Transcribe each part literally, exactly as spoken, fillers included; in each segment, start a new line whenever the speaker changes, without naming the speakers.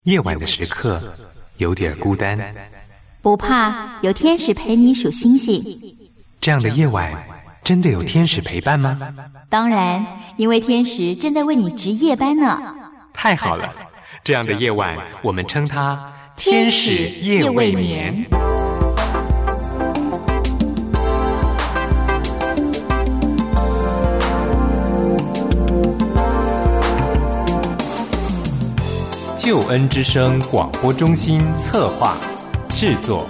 夜晚的时刻有点孤单，
不怕，有天使陪你数星星。
这样的夜晚真的有天使陪伴吗？
当然，因为天使正在为你值夜班呢。
太好了，这样的夜晚我们称它天使夜未眠。救恩之声广播中心策划制作。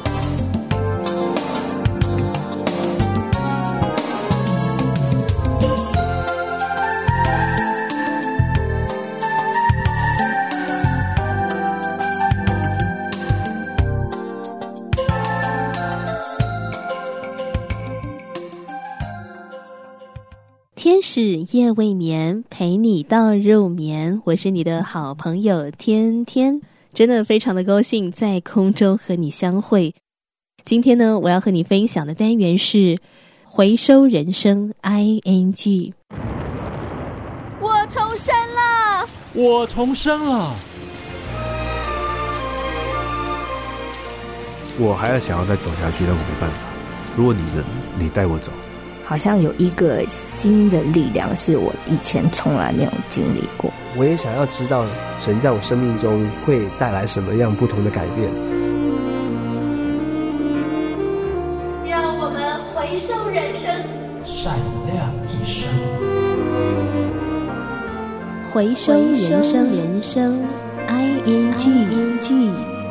天使夜未眠，陪你到入眠。我是你的好朋友天天，真的非常的高兴在空中和你相会。今天呢，我要和你分享的单元是回收人生 I N G。
我重生了，
我重生了，
我还要想要再走下去，但我没办法。如果你能，你带我走。
好像有一个新的力量是我以前从来没有经历过。
我也想要知道神在我生命中会带来什么样不同的改变。
让我们回收人生，
闪亮一生。
回收人生人生 I N G。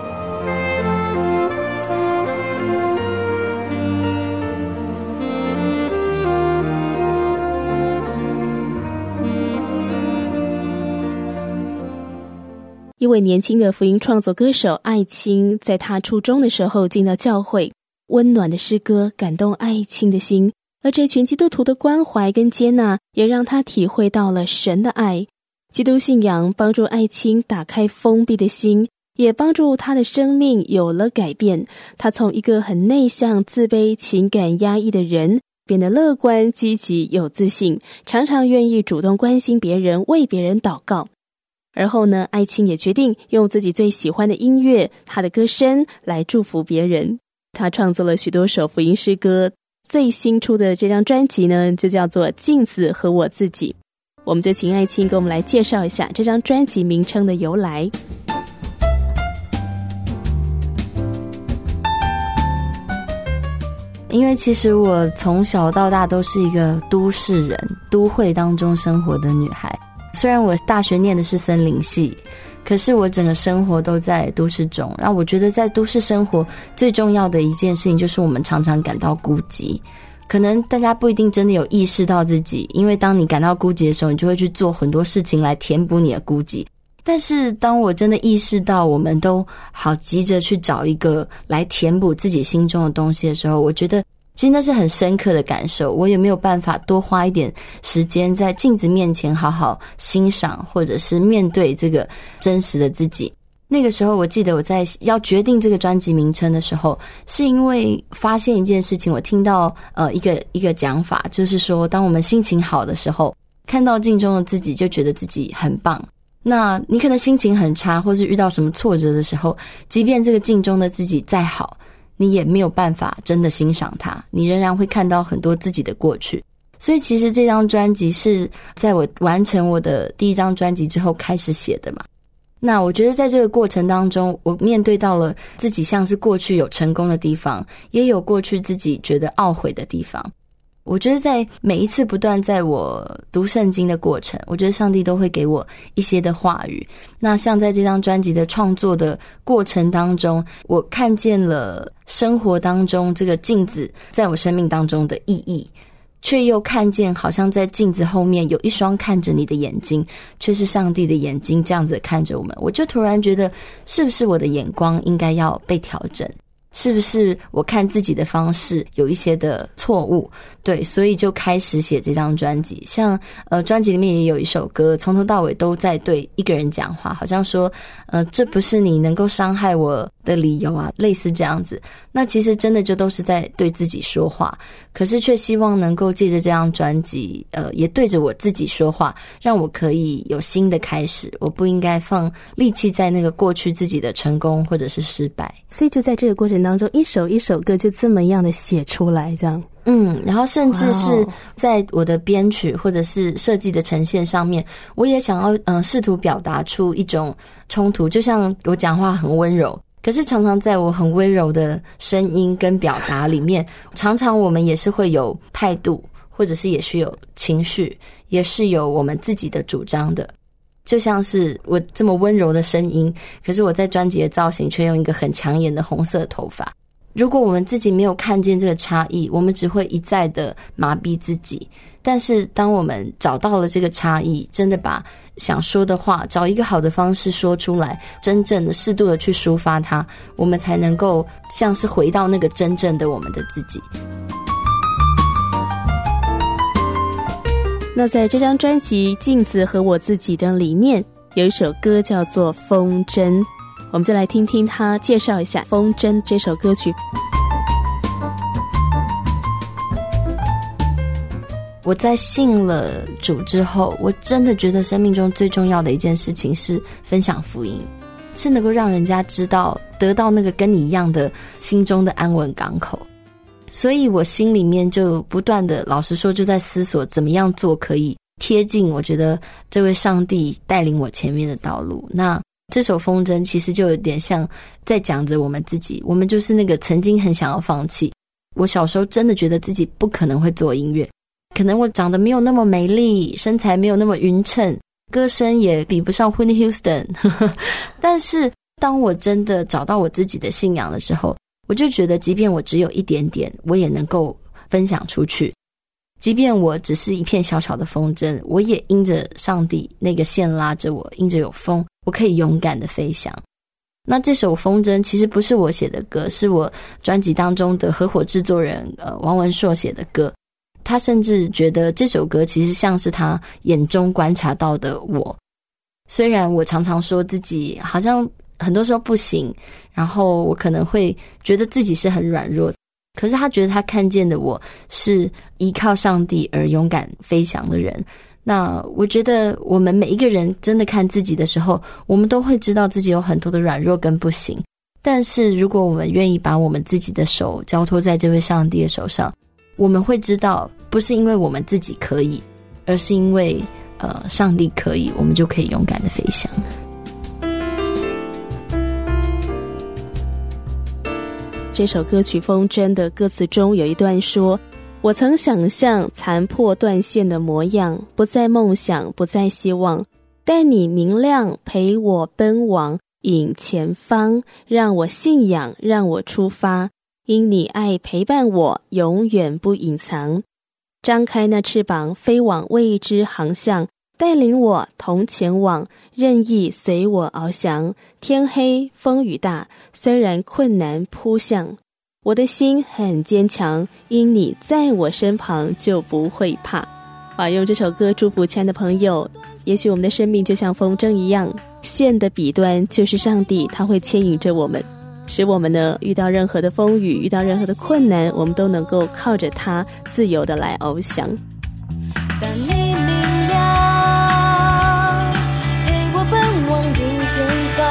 一位年轻的福音创作歌手艾青，在他初中的时候进到教会，温暖的诗歌感动艾青的心，而这群基督徒的关怀跟接纳，也让他体会到了神的爱。基督信仰帮助艾青打开封闭的心，也帮助他的生命有了改变。他从一个很内向、自卑、情感压抑的人，变得乐观、积极、有自信，常常愿意主动关心别人，为别人祷告。而后呢，艾青也决定用自己最喜欢的音乐，他的歌声来祝福别人。他创作了许多首福音诗歌，最新出的这张专辑呢，就叫做《镜子和我自己》。我们就请艾青给我们来介绍一下这张专辑名称的由来。
因为其实我从小到大都是一个都市人，都会当中生活的女孩。虽然我大学念的是森林系，可是我整个生活都在都市中。然后我觉得在都市生活最重要的一件事情，就是我们常常感到孤寂。可能大家不一定真的有意识到自己，因为当你感到孤寂的时候，你就会去做很多事情来填补你的孤寂。但是当我真的意识到我们都好急着去找一个来填补自己心中的东西的时候，我觉得其实那是很深刻的感受。我也没有办法多花一点时间在镜子面前好好欣赏，或者是面对这个真实的自己。那个时候我记得我在要决定这个专辑名称的时候，是因为发现一件事情，我听到呃一个一个讲法，就是说当我们心情好的时候，看到镜中的自己就觉得自己很棒。那你可能心情很差，或是遇到什么挫折的时候，即便这个镜中的自己再好，你也没有办法真的欣赏它，你仍然会看到很多自己的过去。所以其实这张专辑是在我完成我的第一张专辑之后开始写的嘛。那我觉得在这个过程当中，我面对到了自己像是过去有成功的地方，也有过去自己觉得懊悔的地方。我觉得在每一次不断在我读圣经的过程，我觉得上帝都会给我一些的话语。那像在这张专辑的创作的过程当中，我看见了生活当中这个镜子在我生命当中的意义，却又看见好像在镜子后面有一双看着你的眼睛，却是上帝的眼睛这样子看着我们。我就突然觉得是不是我的眼光应该要被调整。 是不是我看自己的方式有一些的错误？对，所以就开始写这张专辑。像呃，专辑里面也有一首歌，从头到尾都在对一个人讲话，好像说呃，这不是你能够伤害我的理由啊，类似这样子。那其实真的就都是在对自己说话，可是却希望能够借着这张专辑呃，也对着我自己说话，让我可以有新的开始。我不应该放力气在那个过去自己的成功或者是失败。
所以就在这个过程当中，一首一首歌就这么样的写出来，这样。
嗯，然后甚至是在我的编曲或者是设计的呈现上面，我也想要嗯、呃、试图表达出一种冲突。就像我讲话很温柔，可是常常在我很温柔的声音跟表达里面，常常我们也是会有态度，或者是也是有情绪，也是有我们自己的主张的。就像是我这么温柔的声音，可是我在专辑的造型却用一个很抢眼的红色头发。如果我们自己没有看见这个差异，我们只会一再的麻痹自己。但是当我们找到了这个差异，真的把想说的话找一个好的方式说出来，真正的适度的去抒发它，我们才能够像是回到那个真正的我们的自己。
那在这张专辑《镜子和我自己》的里面，有一首歌叫做《风筝》，我们再来听听他介绍一下《风筝》这首歌曲。
我在信了主之后，我真的觉得生命中最重要的一件事情是分享福音，是能够让人家知道，得到那个跟你一样的心中的安稳港口。所以我心里面就不断的，老实说就在思索怎么样做可以贴近我觉得这位上帝带领我前面的道路。那这首风筝其实就有点像在讲着我们自己，我们就是那个曾经很想要放弃。我小时候真的觉得自己不可能会做音乐，可能我长得没有那么美丽，身材没有那么匀称，歌声也比不上 Whitney Houston 但是当我真的找到我自己的信仰的时候，我就觉得即便我只有一点点，我也能够分享出去。即便我只是一片小小的风筝，我也因着上帝那个线拉着我，因着有风，我可以勇敢的飞翔。那这首风筝其实不是我写的歌，是我专辑当中的合伙制作人呃王文硕写的歌。他甚至觉得这首歌其实像是他眼中观察到的我。虽然我常常说自己好像很多时候不行，然后我可能会觉得自己是很软弱，可是他觉得他看见的我是依靠上帝而勇敢飞翔的人。那我觉得我们每一个人真的看自己的时候，我们都会知道自己有很多的软弱跟不行，但是如果我们愿意把我们自己的手交托在这位上帝的手上，我们会知道不是因为我们自己可以，而是因为呃上帝可以，我们就可以勇敢的飞翔。
这首歌曲《风筝》的歌词中有一段说，我曾想象残破断线的模样，不再梦想，不再希望，带你明亮，陪我奔往，引前方，让我信仰，让我出发，因你爱陪伴我，永远不隐藏。张开那翅膀，飞往未知航向，带领我同前往，任意随我翱翔。天黑风雨大，虽然困难扑向，我的心很坚强，因你在我身旁就不会怕。哇，用这首歌祝福亲爱的朋友，也许我们的生命就像风筝一样，线的彼端就是上帝，他会牵引着我们，使我们呢遇到任何的风雨，遇到任何的困难，我们都能够靠着他自由的来翱翔。
当你明亮，陪我奔往迎前方，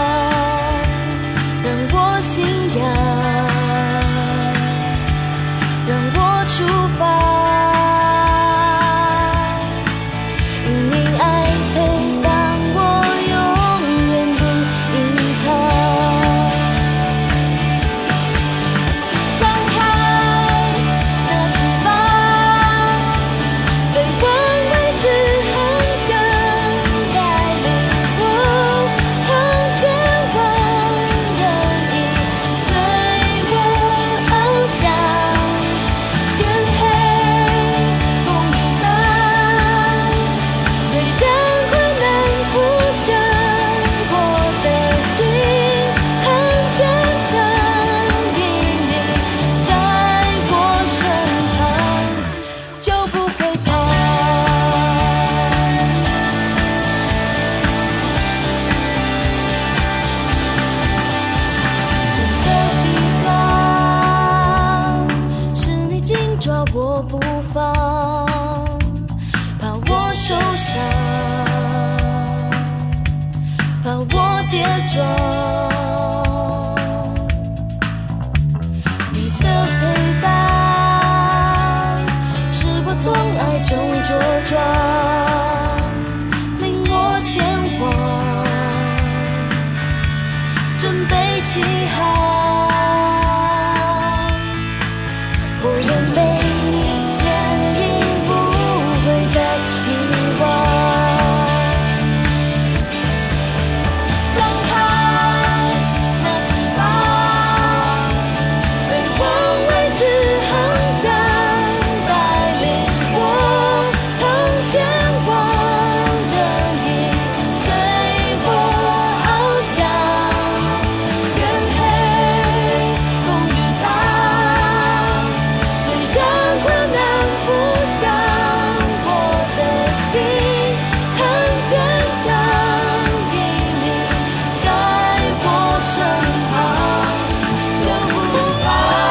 让我信仰，让我出发，因你爱陪伴我，永远不隐藏。张开那翅膀，飞往起航。我愿被你牵引，不会再遗忘。张开那翅膀，飞往未知航向，带领我腾前往，人影随我翱翔。天黑风雨大，虽然困难不想，我的心很坚强，因你在我身旁，就不怕。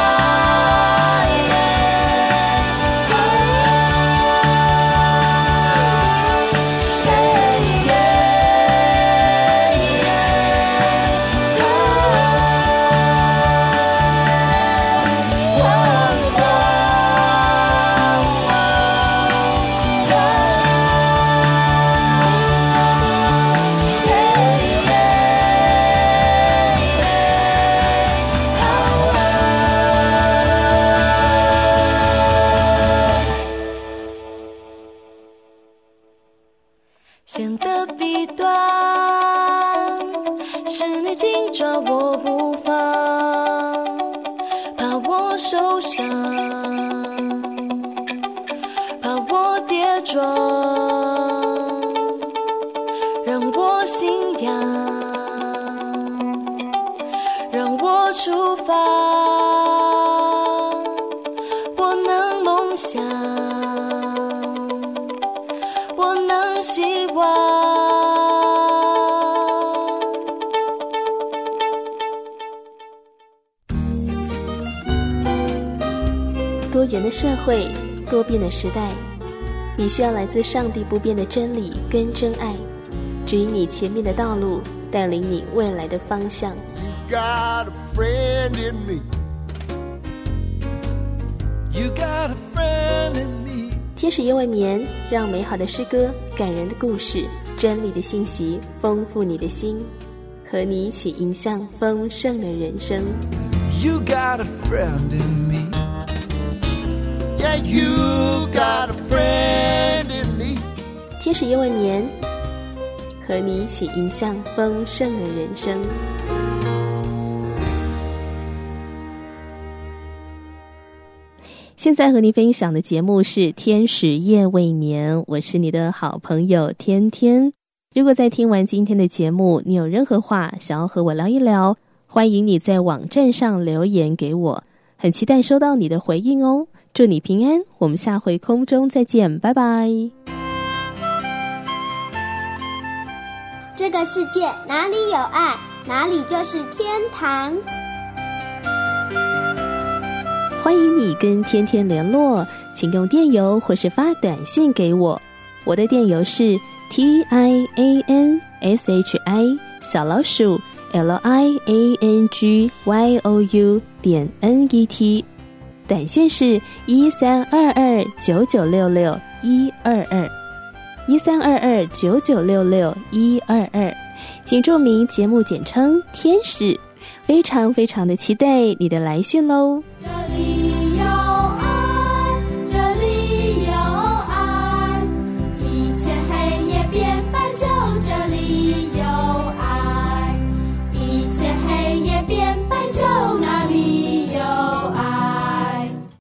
线的彼端，是你紧抓我不放，怕我受伤，怕我跌撞，让我信仰，让我出发，我能梦想，我能希望。
多元的社会，多变的时代，你需要来自上帝不变的真理跟真爱，指引你前面的道路，带领你未来的方向。
You got a friend in me. You got a friend in me.
天使夜未眠，让美好的诗歌、感人的故事、真理的信息丰富你的心，和你一起迎向丰盛的人生。
You got a friend in me. Yeah, you got a friend in me.
天使夜未眠，和你一起迎向丰盛的人生。现在和你分享的节目是天使夜未眠，我是你的好朋友天天。如果在听完今天的节目，你有任何话想要和我聊一聊，欢迎你在网站上留言给我，很期待收到你的回应哦。祝你平安，我们下回空中再见，拜拜。
这个世界哪里有爱，哪里就是天堂。
欢迎你跟天天联络，请用电邮或是发短讯给我。我的电邮是 T I A N S H I 小老鼠 L I A N G Y O U 点 N E T， 短讯是一三二二九九六六一二二一三二二九九六六一二二，请注明节目简称天使，非常非常的期待你的来讯喽。
这里